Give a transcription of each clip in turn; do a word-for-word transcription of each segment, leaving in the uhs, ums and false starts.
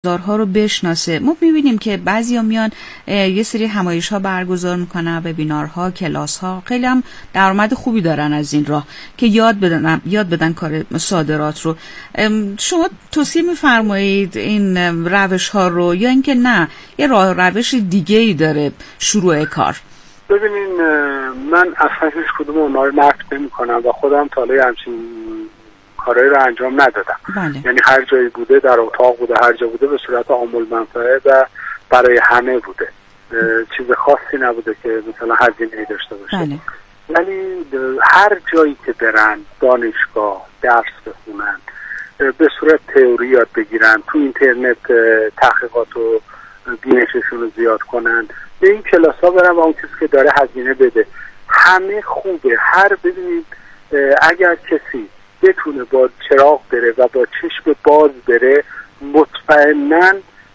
دارها رو بشناسه. ما می‌بینیم که بعضیا میان یه سری همایش‌ها برگزار می‌کنن، وبینارها، کلاس‌ها، خیلی هم درآمد خوبی دارن از این راه که یاد بدن یاد بدن کار صادرات رو. شما توصیه می‌فرمایید این روش‌ها رو یا اینکه نه یه راه روش دیگه‌ای داره شروع کار؟ ببینین من اصلا هیچ کدوم اونها رو نقد نمی‌کنم و خودم تا حالا همچین کارایی رو انجام ندادم. بله. یعنی هر جایی بوده، در اتاق بوده، هر جا بوده به صورت عامل منفعه و برای همه بوده، چیز خاصی نبوده که مثلا هزینه‌ای داشته باشه. بله. ولی هر جایی که برن، دانشگاه درس بخونن، به صورت تئوری یاد بگیرن، تو اینترنت تحقیقات و بینششون رو زیاد کنن، به این کلاس ها برن و اون چیزی که داره هزینه بده، همه خوبه. هر ببینید اگر کسی بتونه با چراغ بره و با چشم باز بره، مطمئناً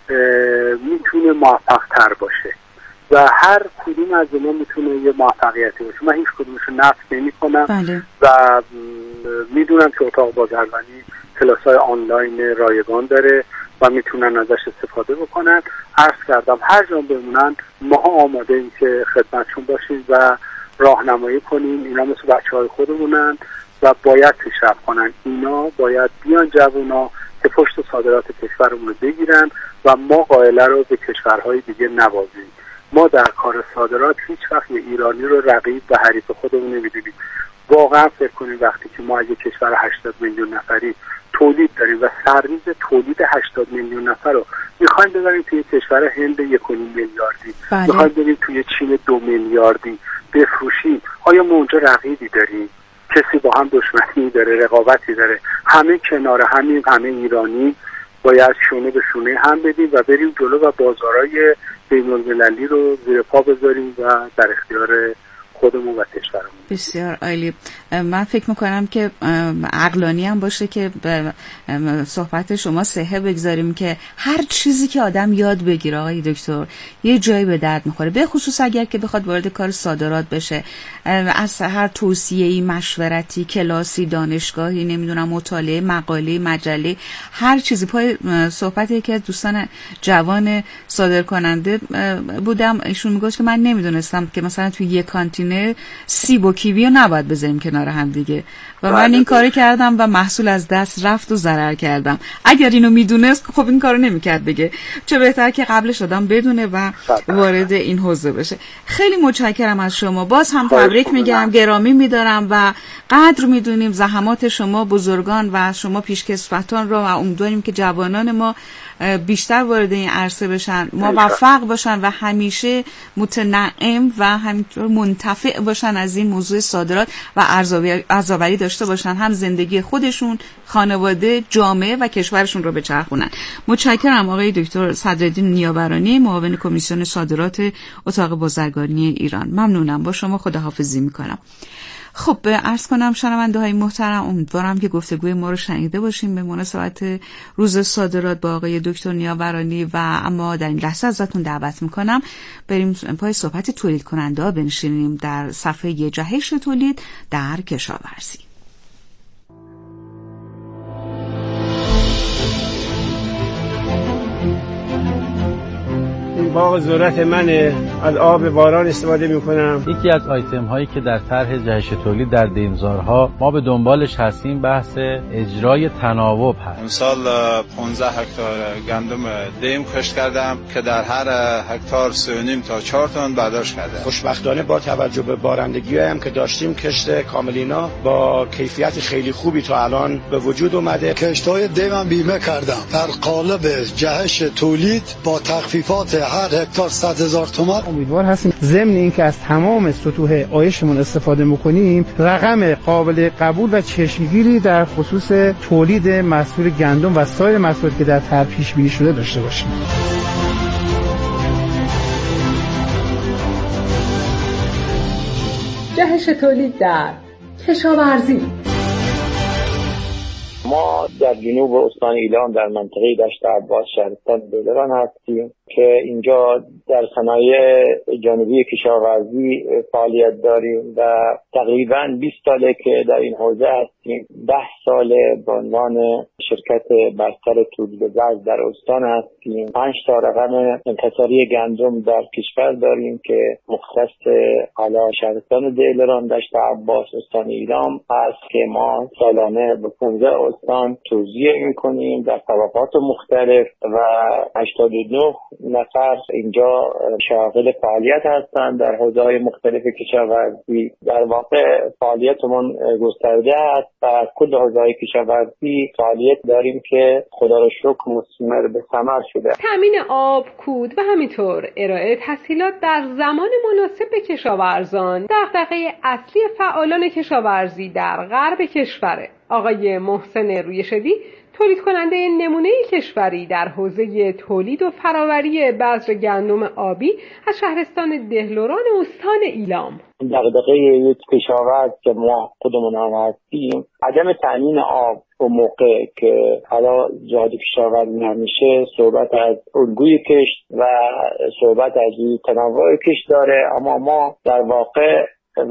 میتونه موفق تر باشه و هر کدوم از اینا میتونه یه موفقیتی باشه. من هیچ کدومشو نفی نمی کنم. بله. و میدونم که اتاق بازرگانی کلاس های آنلاین رایگان داره و میتونن ازش استفاده بکنن. عرض کردم هر جا بمونن ما آماده این که خدمتشون باشیم و راهنمایی کنیم. اینا مثل بچه های خودمونن و باید پیشرفت کنن. اینا باید بیان جوونا که پشت صادرات کشورمون رو بگیرن و ما قائله رو به کشورهای دیگه نوازیم. ما در کار صادرات هیچ وقت یه ایرانی رو رقیب و حریف خودمون نمیدونیم. واقعا فکر کنیم وقتی که ما اگه کشور هشتاد میلیون نفری تولید داریم و سرریز تولید هشتاد میلیون نفر رو میخوایم ببریم توی کشور هند یک و نیم میلیاردی، بله. میخوایم بریم توی چین دو میلیاردی بفروشیم، آیا ما اونجا رقیبی داریم؟ کسی با هم دشمنی داره، رقابتی داره؟ همه کنار همین، همه ایرانی باید شونه به شونه هم بدیم و بریم جلو و بازارهای بین‌المللی رو زیر پا بذاریم و در اختیار خودمون و کشورمون. بسیار عالی. من فکر میکنم که عقلانی هم باشه که به صحبت شما صحه بگذاریم که هر چیزی که آدم یاد بگیره آقای دکتر یه جایی به درد میخوره، به خصوص اگر که بخواد وارد کار صادرات بشه. از هر توصیه‌ای، مشورتی، کلاسی، دانشگاهی، نمیدونم مطالعه، مقاله، مجله، هر چیزی پای صحبتی که دوستان جوان صادر کننده بودم، ایشون میگفت که من نمیدونستم که مثلا توی یک کانتینر سیب و کیوی رو نباید بذاریم کنار هم دیگه و من این کاری کردم و محصول از دست رفت و ضرر کردم. اگر اینو میدونست خب این کارو نمیکرد دیگه. چه بهتر که قبلش آدم بدونه و وارد این حوزه بشه. خیلی متشکرم از شما. باز هم تبریک میگم، گرامی میدارم و قدر میدونیم زحمات شما بزرگان و شما پیشکسوتان رو و امیدواریم که جوانان ما بیشتر وارد این عرصه بشن، موفق باشن و همیشه متنعم و همینطور منتفع باشن از این موضوع صادرات و ارزآوری داشته باشن، هم زندگی خودشون، خانواده، جامعه و کشورشون رو بچرخونن. متشکرم آقای دکتر صدرالدین نیاورانی، معاون کمیسیون صادرات اتاق بازرگانی ایران. ممنونم. با شما خداحافظی میکنم. خب عرض کنم شنونده های محترم، امیدوارم که گفتگوی ما رو شنیده باشیم به مناسبت روز صادرات با آقای دکتر نیاورانی و اما در این لحظه ازتون دعوت میکنم بریم پای صحبت تولید کننده ها بنشینیم در صفحه جهش تولید در کشاورزی. باغ ذرت منه، از آب باران استفاده میکنم. یکی از آیتم هایی که در طرح جهش تولید در دیمزارها ما به دنبالش هستیم بحث اجرای تناوب هست. امسال پانزده هکتار گندم دیم کشت کردم که در هر هکتار سه و نیم تا چهار تن برداشت کردم. خوشبختانه با توجه به بارندگی هم که داشتیم کشت کاملینا با کیفیت خیلی خوبی تا الان به وجود اومده. کشت‌های دیمم بیمه کردم در قالب جهش تولید با تخفیفات هر هکتار صد هزار تومان. امیدوار هستیم ضمن اینکه از تمام سطوح آیشمون استفاده میکنیم رقم قابل قبول و چشمگیری در خصوص تولید محصول گندم و سایر محصولاتی که در طرح پیش بینی شده داشته باشیم. جهش تولید در کشاورزی. ما در جنوب استان ایلام در منطقه دشت عباس شهرستان دلران هستیم که اینجا در صنایع جنوبی کشاورزی فعالیت داریم و تقریباً بیست ساله که در این حوزه هستیم. هستیم. ده ساله به عنوان شرکت بستر تولید بذر در استان هستیم. پنج تا رقم انحصاری گندم در کشور داریم که مختص حالا شهرستان دلران دشت عباس استان ایلام هست که ما سالانه به پانزده استان توزیع میکنیم در طبقات مختلف و هشتاد و نه نفر اینجا شاغل فعالیت هستند در حوزه‌های مختلف کشاورزی. در واقع فعالیتمون گسترده است و کل حوزه‌های کشاورزی فعالیت داریم که خدا را شکر مثمر به ثمر شده. تامین آب، کود و همینطور ارائه تسهیلات در زمان مناسب به کشاورزان دغدغه اصلی فعالان کشاورزی در غرب کشوره. آقای محسن رویشدی تولید کننده نمونه کشوری در حوزه تولید و فراوری بذر گندم آبی از شهرستان دهلوران استان ایلام. دغدغه یک کشاورز که ما خودمون هم هستیم عدم تامین آب و موقع که حالا جهاد کشاورزی همیشه صحبت از الگوی کشت و صحبت از تنوع کشت داره، اما ما در واقع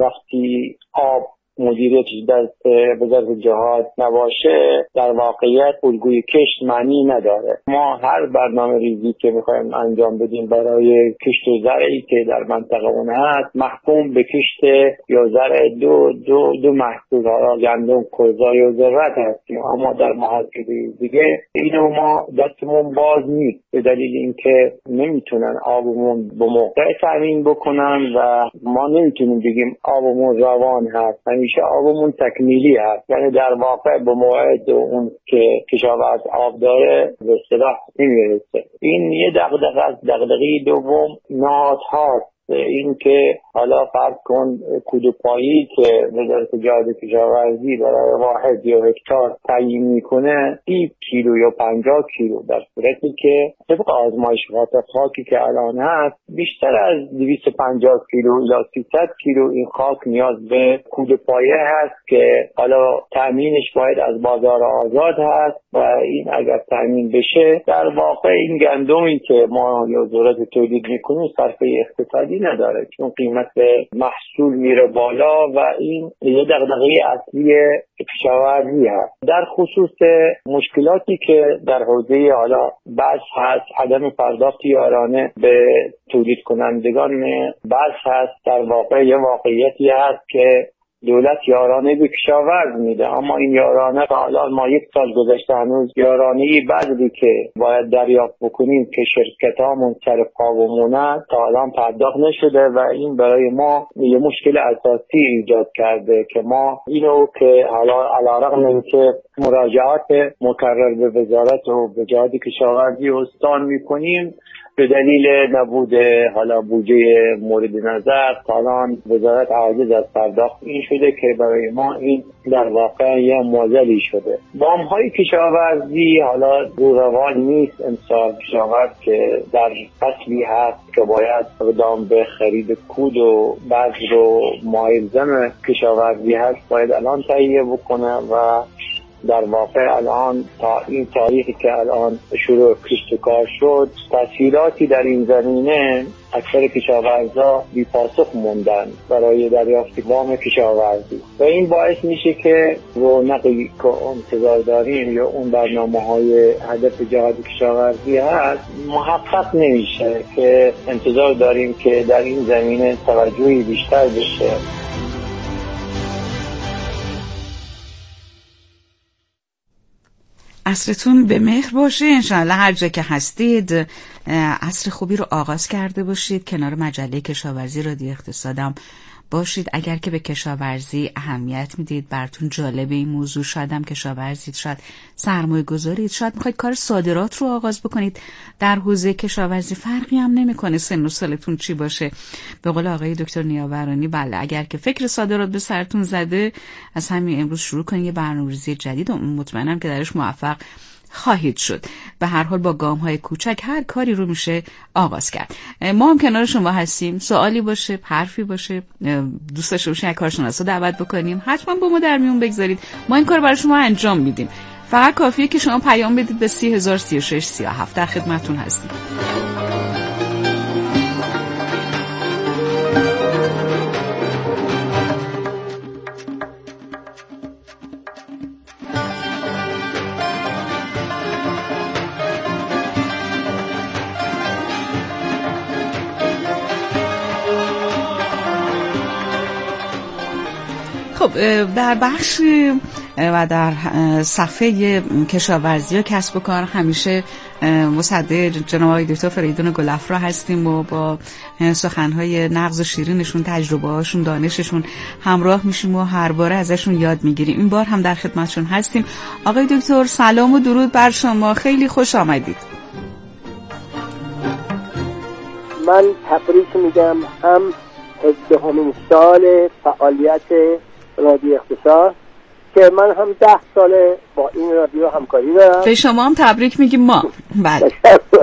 وقتی آب مدیریتش دست وزارت جهاد نباشه در واقعیت الگوی کشت معنی نداره. ما هر برنامه ریزی که میخوایم انجام بدیم برای کشت و زرعی که در منطقه اون هست محکوم به کشت یا زرع دو دو دو محصول ها گندم، کوزه یا ذرت هستیم، اما در محاصیل دیگه اینو ما دستمون باز نیست به دلیل اینکه نمیتونن آبمون به موقع تامین بکنن و ما نمیتونیم بگیم آبمون روان هست. همیشه آبمون تکمیلی هست، یعنی در واقع به موعد اون که کشاورز آب داره به اصطلاح نمیرسه. این یه دغدغه است. دغدغه دوم نهادهاست. این که حالا فرض کن کودپایی که وزارت جهاد کشاورزی برای واحد یا هکتار تعیین میکنه سی کیلو یا پنجاه کیلو، در صورتی که طبق آزمایشات خاکی که الان هست بیشتر از دویست و پنجاه کیلو یا سیصد کیلو این خاک نیاز به کودپایه هست که حالا تامینش باید از بازار آزاد هست و این اگر تامین بشه در واقع این گندمی که ما یا وزارت تولید میکنیم صرفه اقتصادی نداره، چون قیمت محصول میره بالا و این یه دغدغه اصلی کشاورزی هست. در خصوص مشکلاتی که در حوزه حالا بذر هست، عدم پرداخت یارانه به تولید کنندگان بذر هست. در واقع یه واقعیتی هست که دولت یارانه به کشاورز میده، اما این یارانه حالا ما یک سال گذشته هنوز یارانه بذری که باید دریافت بکنیم که شرکتامون سر پا بمونن تا الان پرداخت نشده و این برای ما یه مشکل اساسی ایجاد کرده که ما اینو که حالا علیرغم اینکه مراجعات مکرر به وزارت و به جهاد کشاورزی استان میکنیم به دلیل نبود حالا بودجه مورد نظر الان وزارت عاجز از پرداخت این شده که برای ما این در واقع یه معضلی شده. وام‌های کشاورزی حالا رو روان نیست. امسال کشاورز که در فصلی هست که باید اقدام به خرید کود و بذر و مایلزم کشاورزی هست باید الان تهیه بکنه و در واقع الان تا این تاریخی که الان شروع کشت و کار شد تسهیلاتی در این زمینه اکثر کشاورزا بی پاسخ موندن برای دریافت وام کشاورزی و این باعث میشه که رونقی که انتظار داریم یا اون برنامه‌های هدف جهاد کشاورزی هست محقق نمیشه که انتظار داریم که در این زمینه توجهی بیشتر بشه. عصرتون به مهر باشه. انشاءالله هر جا که هستید عصر خوبی رو آغاز کرده باشید، کنار مجله کشاورزی رادیو اقتصادم باشید. اگر که به کشاورزی اهمیت میدید، براتون جالب این موضوع، شاید هم کشاورزید، شاید سرمایه گذارید، شاید میخواید کار صادرات رو آغاز بکنید در حوزه کشاورزی، فرقی هم نمیکنه سن و سالتون چی باشه. به قول آقای دکتر نیاورانی بله، اگر که فکر صادرات به سرتون زده از همین امروز شروع کنید یه برنامه‌ریزی جدید و مطمئنم که درش موفق خواهید شد. به هر حال با گام های کوچک هر کاری رو میشه آغاز کرد. ما هم کنار شما هستیم. سوالی باشه، حرفی باشه، دوست داشته باشین یک کارشناس رو دعوت بکنیم، حتما با ما در میون بگذارید. ما این کار برای شما انجام میدیم. فقط کافیه که شما پیام بدید به سی هزار سی و شش سی و هفت. در خدمتتون هستیم. خب در بخش و در صفحه کشاورزی و کسب و کار همیشه مصدق جناب آقای دکتر فریدون گلافرا هستیم و با سخنهای نغز و شیرینشون، تجربه هاشون، دانششون همراه میشیم و هر باره ازشون یاد میگیریم. این بار هم در خدمتشون هستیم. آقای دکتر سلام و درود بر شما، خیلی خوش آمدید. من تبریک میگم هم هجدهمین سال فعالیت رادیو اختصاص که من هم ده سال با این رادیو همکاری دارم. به شما هم تبریک میگیم ما. بله.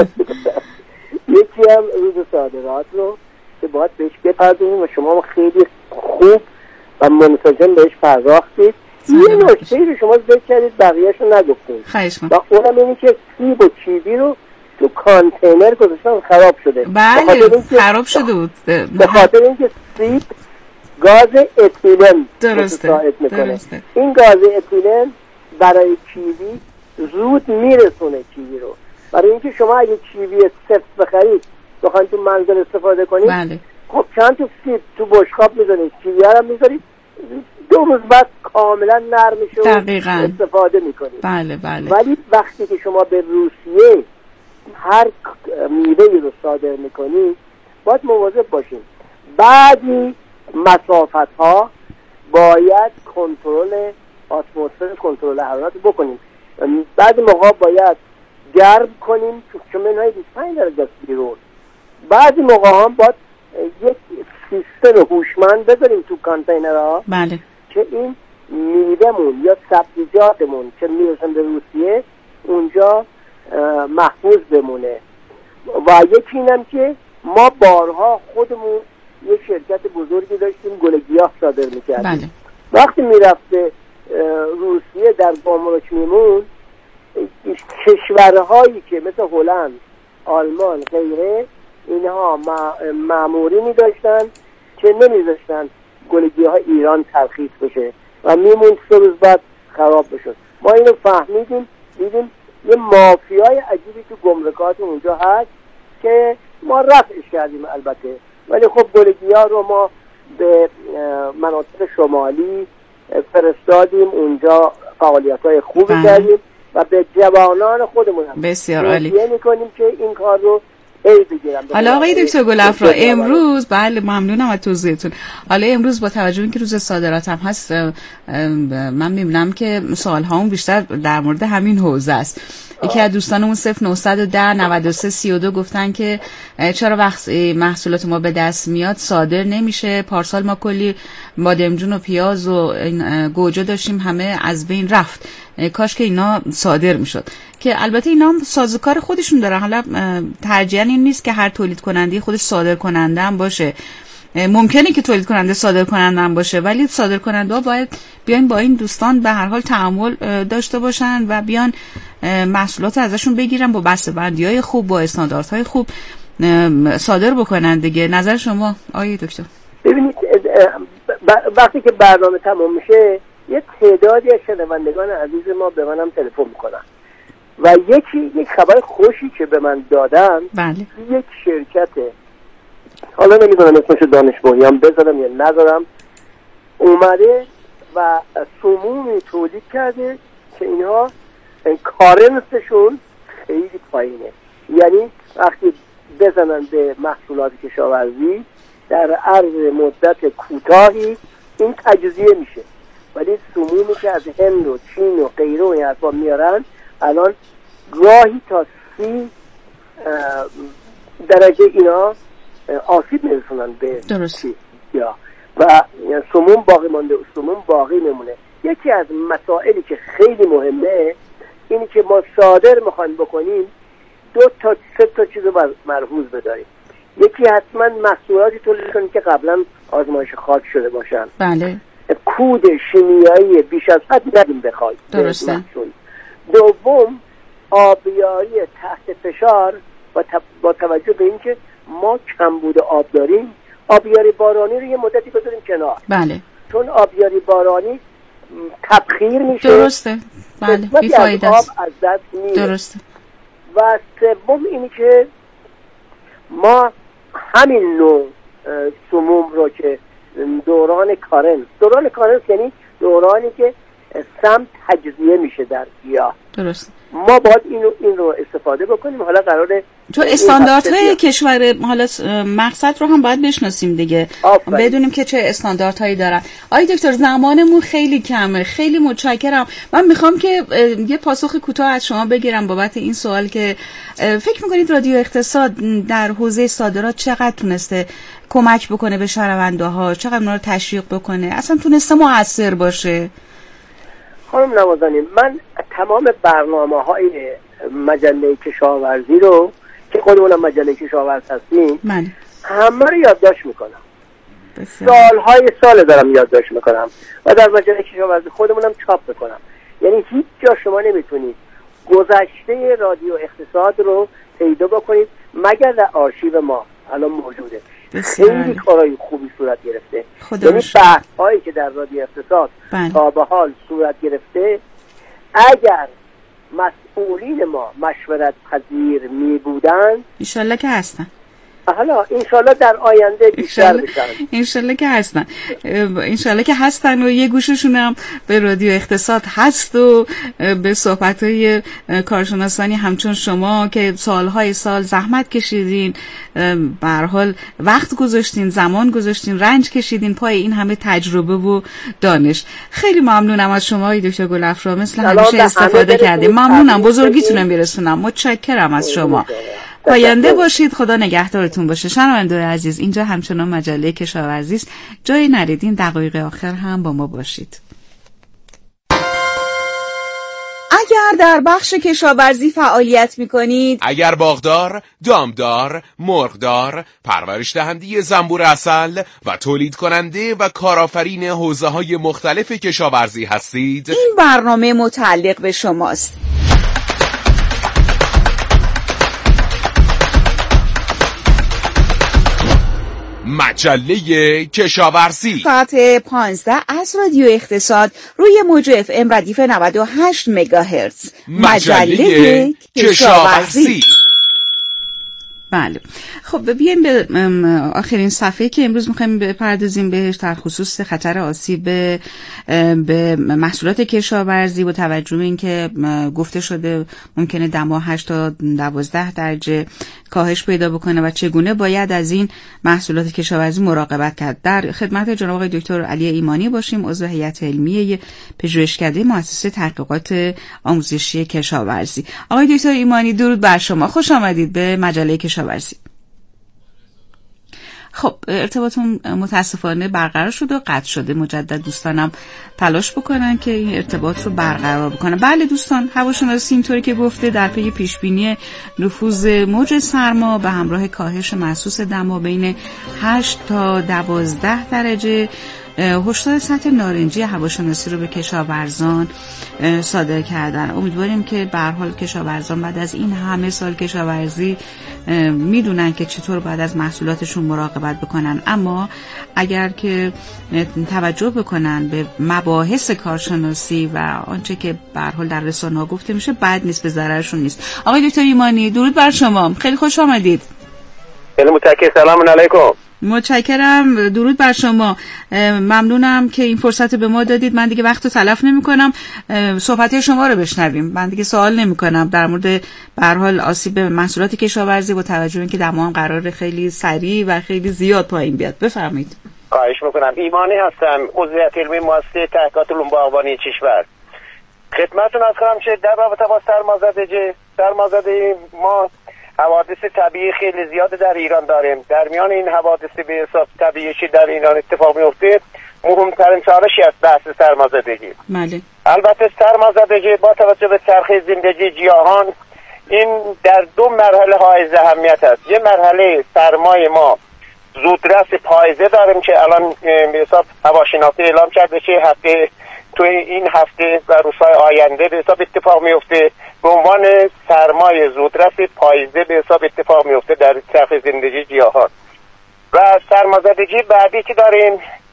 یکی هم روز صادرات رو که باید بهش بپردازیم و شما هم خیلی خوب و منسجم بهش پرداختید. یه نکته رو شما ذکر کردید بقیه‌اش رو نگفتید. خواهش می‌کنم. و اونم اینه که سیب و کیوی رو تو کانتینر گذاشتن خراب شده. بله خراب شده بود. به خاطر اینکه سیب گاز اتیلن درسته. درسته. این گاز اتیلن برای کیوی زود میرسونه کیوی رو. برای اینکه شما اگه کیوی سفت بخرید بخواید تو منزل استفاده کنید، بله. خب چند تا سیب تو بشقاب میذارید، کیوی هم میذارید، دو روز بعد کاملا نرم میشه و استفاده میکنید. بله بله. ولی وقتی که شما به روسیه هر میوه‌ای رو صادر میکنید باید مواظب باشید. بعضی مسافت ها باید کنترل اتمسفر، کنترل حرارت بکنیم. بعضی موقع باید گرم کنیم چون منهای بیست و پنج درجه است بیرون. بعضی موقع هم باید یک سیستم هوشمند بذاریم تو کانتینرها، بله، که این میوه‌مون یا سبزیجاتمون که میرسن به روسیه اونجا محفوظ بمونه. و یکی اینم که ما بارها خودمون یه شرکت بزرگی داشتیم گل گیاه صادر میکردیم. بله. وقتی میرفته روسیه در گمرک میمون، کشورهایی که مثل هلند، آلمان، غیره، اینها ماموری داشتن که نمیذاشتن گل گیاه ایران ترخیص بشه و میمون سه روز بعد خراب بشد. ما اینو فهمیدیم، دیدیم یه مافیای عجیبی تو گمرکات اونجا هست که ما رفعش کردیم البته، ولی خب گل گیاه رو ما به مناطق شمالی فرستادیم، اونجا فعالیت‌های خوبی کردیم و به جوانان خودمون هم بسیار عالی می‌کنیم که این کار رو ای بگیرم. حالا آقای دکتر گلافرا امروز، بله ممنونم از توضیحتون. حالا امروز با توجه به اینکه روز صادرات هم هست، من میبینم که سوال هامون بیشتر در مورد همین حوزه است. یکی از دوستانمون صفر نه یک صفر نه سه سه دو گفتن که چرا وقت محصولات ما به دست میاد صادر نمیشه؟ پارسال ما کلی بادمجون و پیاز و گوجه داشتیم، همه از بین رفت، کاش که اینا صادر میشد. که البته اینا هم سازوکار خودشون دارن. حالا ترجیحاً این نیست که هر تولید کننده خودش صادر کننده هم باشه. ممکنه که تولید کننده صادر کننده هم باشه، ولی صادر کننده ها باید بیان با این دوستان به هر حال تعامل داشته باشن و بیان محصولات ازشون بگیرن، با بسته‌بندی‌های خوب، با استانداردهای خوب صادر بکنن دیگه. نظر شما آقای دکتر؟ ببینید وقتی که برنامه تمام میشه یه تعدادی از شنوندگان عزیز ما به منم تلفن میکنن و یکی یک خبر خوشی که به من دادن، بله. یک شرکت، حالا نمیدونم اسمشو دانشگاهیام بذارم یا نذارم، اومده و سمومی تولید کرده که اینها کارنسشون خیلی پایینه. یعنی وقتی بزنن به محصولات کشاورزی در عرض مدت کوتاهی این تجزیه میشه، ولی سمومی که از هند و چین و غیره و این حرفا میارن الان گاهی تا سی درجه اینا آسیب میرسونن به درست یا و سموم باقی مانده، سموم باقی میمونه. یکی از مسائلی که خیلی مهمه اینی که ما صادر میخوایم بکنیم دو تا سه تا چیز رو مرحوظ بداریم. یکی حتما محصولاتی تولید کنیم که قبلا آزمایش خاک شده باشن. بله. کود شیمیایی بیش از حد ندیم بخواید. درسته. دوم آبیاری تحت فشار و با توجه به اینکه ما کمبود آب داریم، آبیاری بارانی رو یه مدتی بذاریم کنار. بله. چون آبیاری بارانی تبخیر میشه. درسته. بله. بی‌فایده است. آب از دست میره. درسته. و سوم اینی که ما همین نوع سموم رو که دوران کارنس. دوران کارنس یعنی دورانی که سم تجزیه میشه در گیاه. درست. ما باید اینو این رو استفاده بکنیم. حالا قراره تو استانداردهای کشور، حالا مقصد رو هم باید بشناسیم دیگه، آفرین. بدونیم که چه استانداردهایی دارن. آقای دکتر زمانمون خیلی کمه، خیلی متشکرم. من میخوام که یه پاسخ کوتاه از شما بگیرم بابت این سوال که فکر میکنید رادیو اقتصاد در حوزه صادرات چقدر تونسته کمک بکنه به شهرونده ها، چقدر اونا رو تشویق بکنه، اصلا تونسته مؤثر باشه؟ خانم نوازانی، من تمام برنامه های مجله کشاورزی رو که خودمونم مجله کشاورز هستیم من همه رو یادداشت میکنم. سالهای سال دارم یادداشت میکنم و در مجله کشاورزی خودمونم چاپ میکنم. یعنی هیچ جا شما نمیتونید گذشته رادیو اقتصاد رو پیدا بکنید مگر در آرشیو ما الان موجوده. خیلی کارهای خوبی صورت گرفته. یعنی بحث هایی که در رادیو اقتصاد تا به حال صورت گرفته، اگر مسئولین ما مشورت پذیر می بودن، انشالله که هستن، حالا انشالله در آینده بیشتر بشن، انشالله که هستن، انشالله که هستن و یه گوششون هم به رادیو اقتصاد هست و به صحبت‌های کارشناسانی همچون شما که سالهای سال زحمت کشیدین، به هر حال وقت گذاشتین، زمان گذاشتین، رنج کشیدین پای این همه تجربه و دانش. خیلی ممنونم از شما آقای دکتر گلافرا، مثل همیشه استفاده کردیم. ممنونم، بزرگیتونم برسونم. متشکرم از شما. پاینده باشید، خدا نگهدارتون باشه. شنونده‌های عزیز، اینجا همچنان مجله کشاورزی است. جای نریدین، دقایق آخر هم با ما باشید. اگر در بخش کشاورزی فعالیت می‌کنید، اگر باغدار، دامدار، مرغدار، پرورش دهنده زنبور عسل و تولید کننده و کارآفرین حوزه‌های مختلف کشاورزی هستید، این برنامه متعلق به شماست. مجله کشاورزی ساعت پانزده از رادیو اقتصاد روی موج اف ام ردیف نود و هشت مگاهرتز. مجله کشاورزی. بله، خب بیایم به آخرین صفحه که امروز می‌خوایم بپردازیم بهش، در خصوص خطر آسیب به محصولات کشاورزی با توجه به اینکه گفته شده ممکنه دما هشت تا دوازده درجه کاهش پیدا بکنه و چگونه باید از این محصولات کشاورزی مراقبت کرد. در خدمت جناب آقای دکتر علی ایمانی باشیم، عضو هیئت علمیه پژوهشکده مؤسسه تحقیقات آموزشی کشاورزی. آقای دکتر ایمانی، درود بر شما، خوش آمدید به مجله کشاورزی. خب ارتباطمون متاسفانه برقرار شده و قطع شده. مجدد دوستانم تلاش بکنن که این ارتباط رو برقرار بکنن. بله دوستان، هواشناسی اینطوری که گفته در پی پیشبینی نفوذ موج سرما به همراه کاهش محسوس دما بین هشت تا دوازده درجه، هشدار سطح نارنجی هواشناسی رو به کشاورزان صادر کردن. امیدواریم که به هر حال کشاورزان بعد از این همه سال کشاورزی میدونن که چطور باید از محصولاتشون مراقبت بکنن، اما اگر که توجه بکنن به مباحث کارشناسی و آنچه که به هر حال در رسانه‌ها گفته میشه بد نیست، به ضررشون نیست. آقای دکتر ایمانی، درود بر شما، خیلی خوش آمدید. خیلی متشکرم. سلام علیکم. متشکرم، درود بر شما. ممنونم که این فرصت به ما دادید. من دیگه وقت رو تلف نمی کنم، صحبت شما رو بشنویم. من دیگه سوال نمی کنم در مورد به هر حال آسیب محصولات کشاورزی با توجه به اینکه دما هم قراره خیلی سریع و خیلی زیاد پایین بیاد. بفرمایید. خواهش میکنم. ایمانی هستم، عضو هیئت علمی مؤسسه تحقیقات علوم باغبانی کشور. خدمتتون عرض کنم که در رابطه با سرمازدگی سرمازدگی ما حوادث طبیعی خیلی زیاد در ایران داریم. در میان این حوادث به حساب طبیعی که در ایران اتفاق میفته، مهمترین چالشی است بحث سرمازدگی. بله. البته سرمازدگی با توجه به چرخه زندگی گیاهان این در دو مرحله حائز اهمیت است. یه مرحله سرمای ما زودرس پاییزه داریم که الان به حساب هواشناسی اعلام کرده که هفته توی این هفته و روزهای آینده به حساب اتفاق میفته، به عنوان سرمای زودرس پاییزه به حساب اتفاق میفته در چرخه زندگی گیاهان. و سرمازدگی بعدی که داریم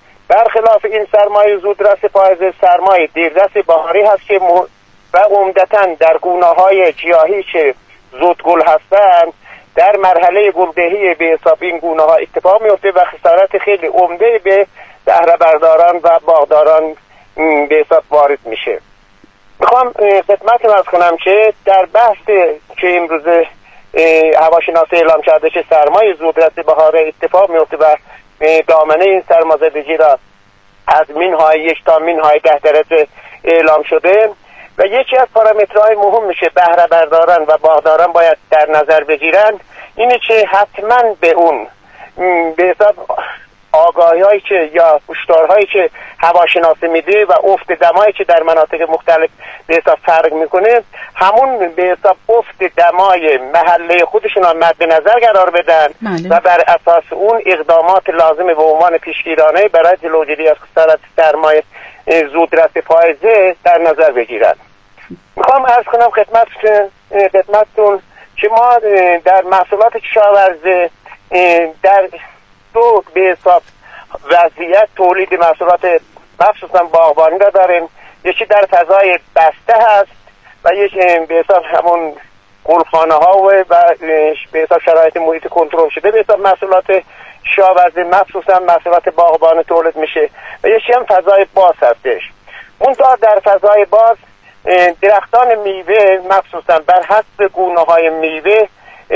برخلاف این سرمای زودرس پاییزه، سرمای دیردرس بهاری هست که م... و عمدتاً در گونه‌های گیاهی که زودگل هستند در مرحله گلدهی به حساب این گونه‌ها اتفاق میفته و خسارت خیلی عمده به بهره برداران و باغداران به حساب وارد میشه. میخوام خدمتتون عرض کنم که در بحث که امروز هواشناسی اعلام کرده که سرمای زودرس بهار اتفاق میفته و دامنه این سرمازدگی را از مینهای یک تا مینهای ده درجه اعلام شده و یکی از پارامترهای مهم میشه بهره برداران و باغداران باید در نظر بگیرن اینه که حتما به اون به حساب آگاهی هایی که یا هشدارهایی که هواشناسی میده و افت دمایی که در مناطق مختلف به حساب فرق میکنه همون به حساب افت دمای محله خودشون را مد نظر قرار بدن مالی. و بر اساس اون اقدامات لازم به عنوان پیشگیرانه برای جلوگیری از خسارت سرمایه زودرس پاییزه در نظر بگیرن. میخوام عرض کنم خدمت خدمتتون که ما در محصولات کشاورزی در دو به حساب وضعیت تولید محصولات مخصوصا باغبانی را داریم. یکی در فضای بسته هست و یکی به حساب همون گلخانه ها و به حساب شرایط محیط کنترل شده به حساب محصولات کشاورزی مخصوصا محصولات باغبانی تولید میشه و یکی هم فضای باز هستش. اون تا در فضای باز درختان میوه مخصوصا بر حسب گونه های میوه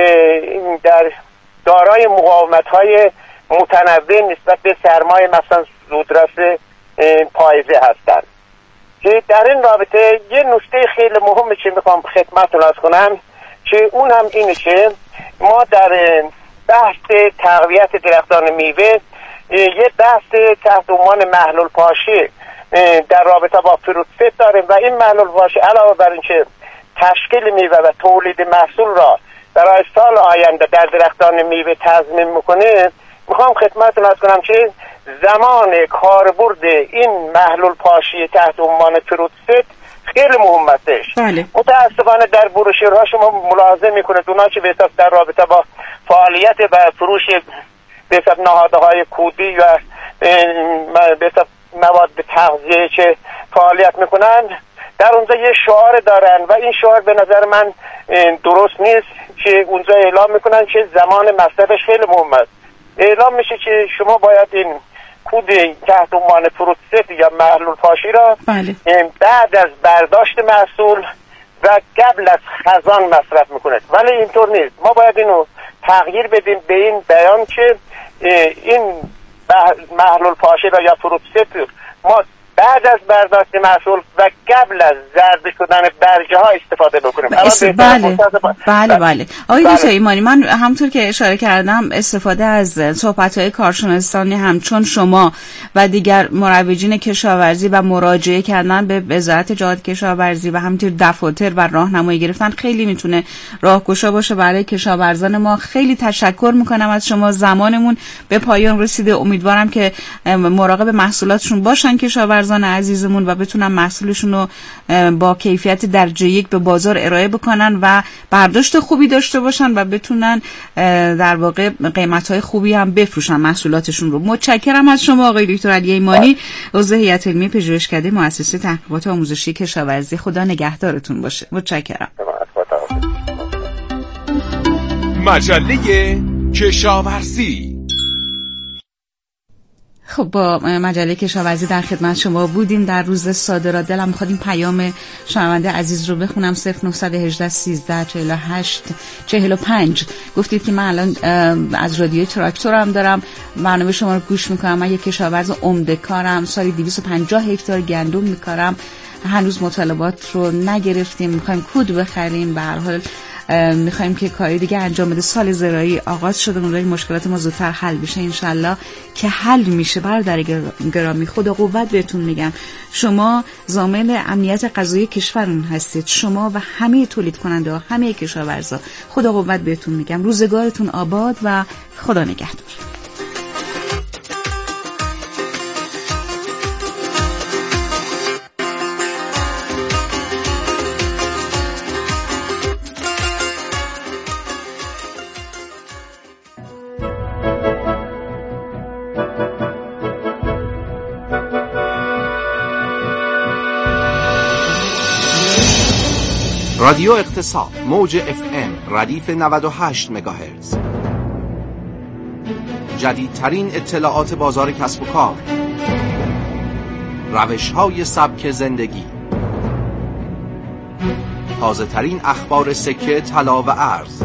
در دارای مقاومت های متنوع نسبت به سرمایه مثلا زودرس پاییزه هستند که در این رابطه یه نکته خیلی مهمی که میخوام خدمتتون عرض کنم که اون هم اینه که ما در بحث تقویت درختان میوه یه بحث تحت عنوان محلول پاشی در رابطه با فروت ست داریم و این محلول پاشی علاوه بر اینکه تشکیل میوه و تولید محصول را برای سال آینده در درختان میوه تضمین میکنه، میخوام خدمتتون عرض کنم که زمان کاربرد این محلول پاشی تحت عنوان فروت ست خیلی مهم هستش. بله. متاسفانه در بروشورها شما ملاحظه میکنید اونا که به حساب در رابطه با فعالیت و فروش به حساب نهادهای کودی و به حساب مواد تغذیه که فعالیت میکنن در اونجا یه شعار دارن و این شعار به نظر من درست نیست که اونجا اعلام میکنن که زمان مصرفش خیلی مهم است. اعلام میشه که شما باید این کود تحت عنوان فروت ست یا محلول پاشی را بله. بعد از برداشت محصول و قبل از خزان مصرف میکنید، ولی اینطور نیست. ما باید اینو تغییر بدیم به این بیان که این محلول پاشی را یا فروت ست ما بعد از برداشت محصول و قبل از زرد شدن برگه ها استفاده بکنیم. بله بله بله آقای دکتر ایمانی، من همونطور که اشاره کردم استفاده از صحبت‌های کارشناسانی همچون شما و دیگر مروجین کشاورزی و مراجعه کردن به وزارت جهاد کشاورزی و همینطور دفاتر و راهنمایی گرفتن خیلی میتونه راهگشا باشه برای کشاورزان ما. خیلی تشکر میکنم از شما، زمانمون به پایان رسیده. امیدوارم که مراقب محصولاتشون باشن کشاورزان عزیزمون و بتونن محصولشون رو با کیفیت درجه یک به بازار ارائه بکنن و برداشت خوبی داشته باشن و بتونن در واقع قیمت‌های خوبی هم بفروشن محصولاتشون رو. متشکرم از شما آقای دکتر علی ایمانی، عضو هیئت علمی پژوهشکده مؤسسه تحقیقات آموزشی کشاورزی. خدا نگهدارتون باشه. متشکرم. مجله کشاورزی. خب با مجله کشاورزی در خدمت شما بودیم در روز صادرات. دلم می‌خواد این پیام شنونده عزیز رو بخونم. صفر نه یک هشت سیزده چهل و هشت چهل و پنج. گفتید که من الان از رادیوی تراکتورم دارم برنامه شما رو گوش میکنم. من یک کشاورز عمده کارم، سالی دویست و پنجاه هکتار گندم میکارم. هنوز مطالبات رو نگرفتیم، میخوایم کود بخریم. به هر حال میخوایم که کاری دیگه انجام بده. سال زراعی آغاز شده، امیدواریم مشکلات ما زودتر حل بشه انشالله که حل میشه. برادر گرامی خدا قوت بهتون میگم، شما ضامن امنیت غذایی کشورمون هستید، شما و همه تولید کننده ها، همه کشاورزا. خدا قوت بهتون میگم، روزگارتون آباد و خدا نگهدار. رادیو اقتصاد موج اف ام ردیف نود و هشت مگاهرتز. جدیدترین اطلاعات بازار کسب و کار، روش‌های سبک زندگی، تازه ترین اخبار سکه، طلا و ارز.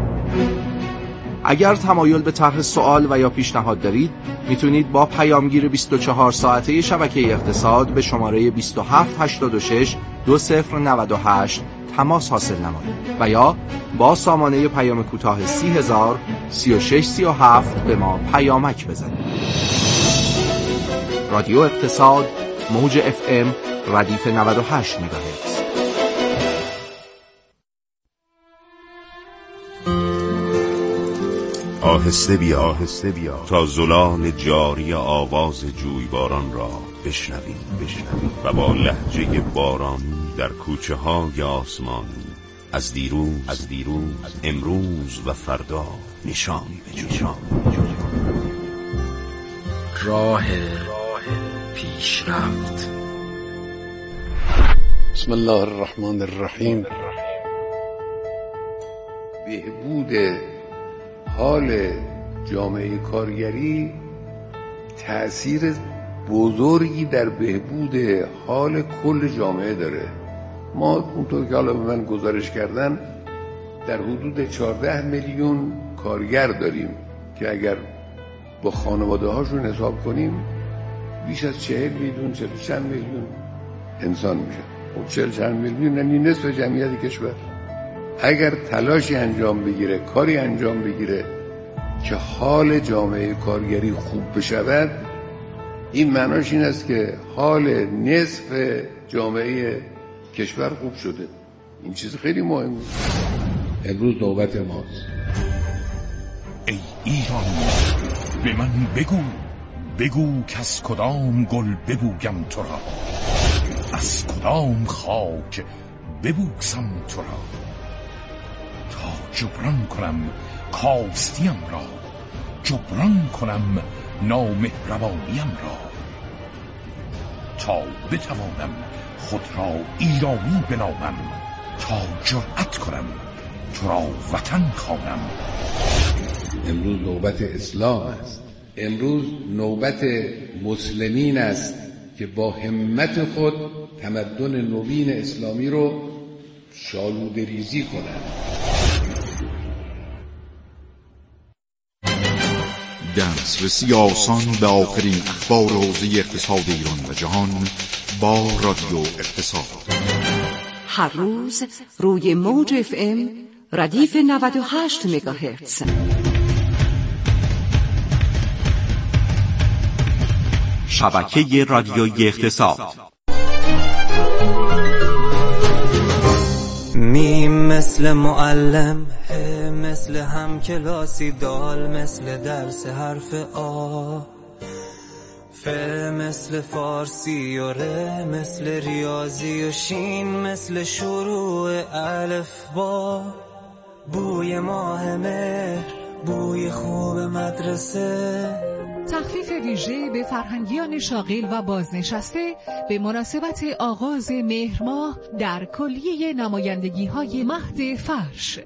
اگر تمایل به طرح سوال و یا پیشنهاد دارید میتونید با پیامگیر بیست و چهار ساعته شبکه اقتصاد به شماره بیست و هفت هشتاد و شش دو صفر نود و هشت تماس حاصل نمایید و یا با سامانه پیام کوتاه سی هزار سی و شش سی و هفت به ما پیامک بزنید. رادیو اقتصاد، موج اف ام، ردیف نود و هشت مگاهرتز. آهسته بیا آهسته بیا تا زلال جاری آواز جویباران را بشنویم بشنویم و با لهجه بارانی در کوچه های آسمانی از دیروز از دیروز امروز و فردا نشانی بجویم. راه پیشرفت. بسم الله الرحمن الرحیم. بهبود حال جامعه کارگری تأثیر بزرگی در بهبود حال کل جامعه داره. ما اونطور که حالا به من گزارش کردن در حدود چهارده میلیون کارگر داریم که اگر با خانواده هاشون حساب کنیم بیش از چهل میلیون چهل چند میلیون انسان میشه. خب چهل چند میلیون یعنی نصف جمعیت کشور. اگر تلاشی انجام بگیره، کاری انجام بگیره که حال جامعه کارگری خوب بشود، این معناش این است که حال نصف جامعه کشور خوب شده. این چیز خیلی مهمه. امروز نوبت ماست. ای ایران، به من بگو بگو که از کدام گل ببویم تو را، از کدام خاک ببوسم تو را، تا جبران کنم کاستیم را، جبران کنم نامهربانیم را، تا بتوانم خود را ایرانی بنامم، تا جرأت کنم تو را وطن خوانم. امروز نوبت اسلام است. امروز نوبت مسلمین است که با همت خود تمدن نوین اسلامی رو شالوده ریزی کنند. دسترسی آسان به آخرین اخبار حوزه اقتصاد ایران و جهان با رادیو اقتصاد. هر روز روی موج اف ام ردیف نود و هشت مگاهرتز. شبکه رادیویی اقتصاد. میم مثل معلم، ه مثل هم کلاسی، دال مثل درس حرف آ، ف مثل فارسی و ر مثل ریاضی و شین مثل شروع الف با، بوی ماه مهر، بوی خوب مدرسه. تخفیف ویژه به فرهنگیان شاغل و بازنشسته به مناسبت آغاز مهر ماه در کلیه نمایندگی‌های مهد فرش.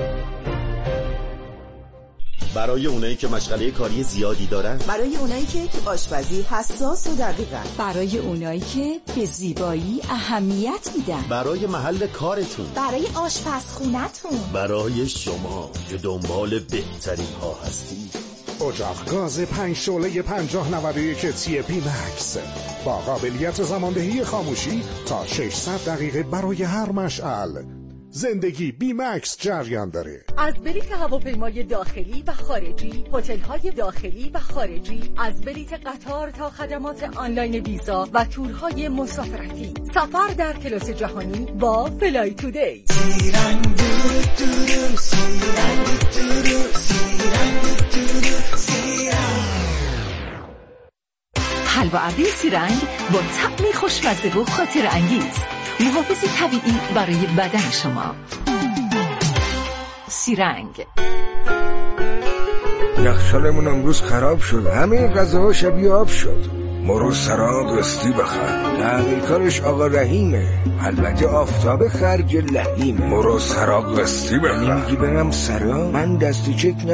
برای اونایی که مشغله کاری زیادی دارن، برای اونایی که تو آشپزی حساس و دقیقن، برای اونایی که به زیبایی اهمیت میدن، برای محل کارتون، برای آشپزخونتون، برای شما که دنبال بهترین ها هستید. اجاق گاز پنج شعله پنجاه نود و یک تی پی مکس با قابلیت زماندهی خاموشی تا ششصد دقیقه برای هر مشعل. زندگی بی مکس جریان داره. از بلیت هواپیمای داخلی و خارجی، هتل‌های داخلی و خارجی، از بلیت قطار تا خدمات آنلاین ویزا و تورهای مسافرتی. سفر در کلاس جهانی با فلای تودی. حلوه‌ابی سیرنگ با طعمی خوشمزه و خاطر انگیز، محافظ طبیعی برای بدن شما. سیرنگ. یخچالمون امروز خراب شد، همه غذاها شبیه آب شد. مرو سراب رستی بخر، تحقیقاتش آقا رحیمه، البته آفتاب خرج لحیمه. مرو سراب رستی بخر. یعنی میگی برم سراب؟ من دست چک